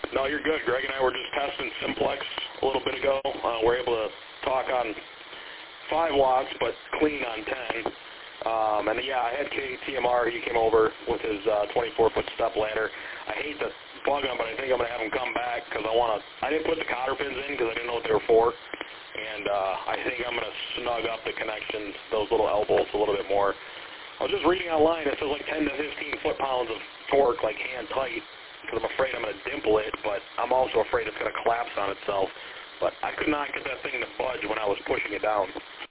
No, you're good. Greg and I were just testing Simplex a little bit ago. We're able to talk on 5 watts, but clean on 10. And then, yeah, I had KTMR. He came over with his 24-foot step ladder. I hate to bug him, but I think I'm going to have him come back because I didn't put the cotter pins in because I didn't know what they were for. And I think I'm going to snug up the connections, those little elbows, a little bit more. I was just reading online. It says like 10 to 15 foot-pounds of torque, like hand tight, because I'm afraid I'm going to dimple it, but I'm also afraid it's going to collapse on itself. But I could not get that thing to budge when I was pushing it down.